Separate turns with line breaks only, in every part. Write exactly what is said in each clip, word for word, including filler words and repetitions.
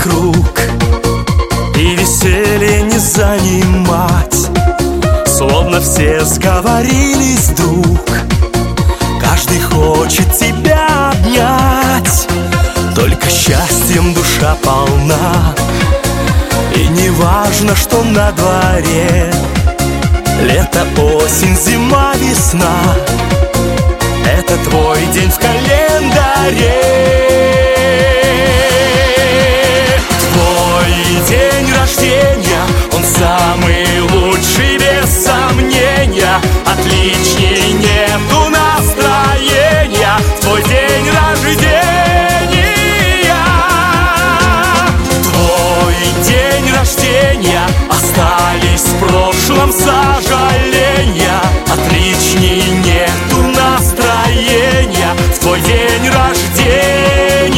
вокруг, и веселье не занимать. Словно все сговорились вдруг, каждый хочет тебя обнять. Только счастьем душа полна, и не важно, что на дворе. Лето, осень, зима, весна — это твой день в календаре. Твой день рождения, он самый лучший, без сомнения. Отличней нету настроения. Твой день рождения. Твой день рождения. Остались в прошлом сожаления. Отличней нету настроения. В твой день рождения.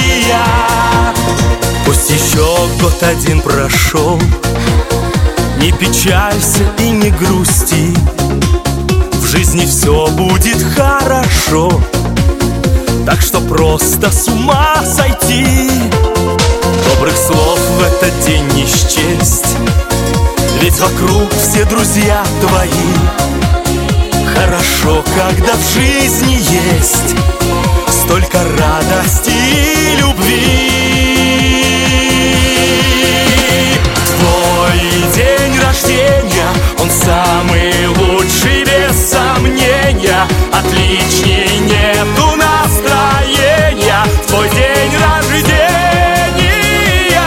Пусть еще год один прошел, не печалься и не грусти, в жизни все будет хорошо. Так что просто с ума сойти. Добрых слов в этот день не счесть, ведь вокруг все друзья твои. Хорошо, когда в жизни есть столько радости и любви. Твой день рождения, он самый лучший, без сомнения. Отличней нету настроения. Твой день рождения.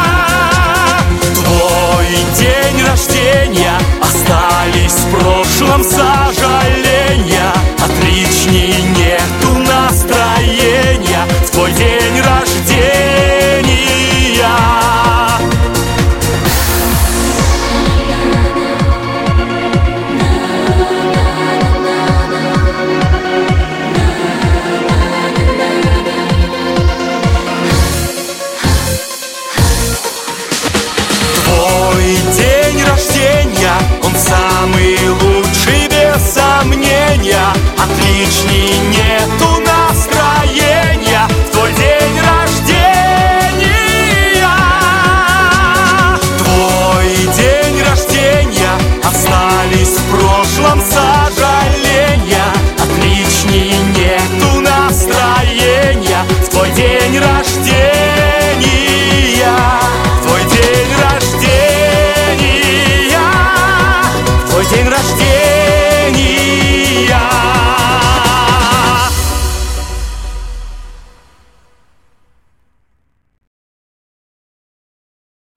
Твой день рождения. Остались в прошлом сожаления. Отличней нету настроения.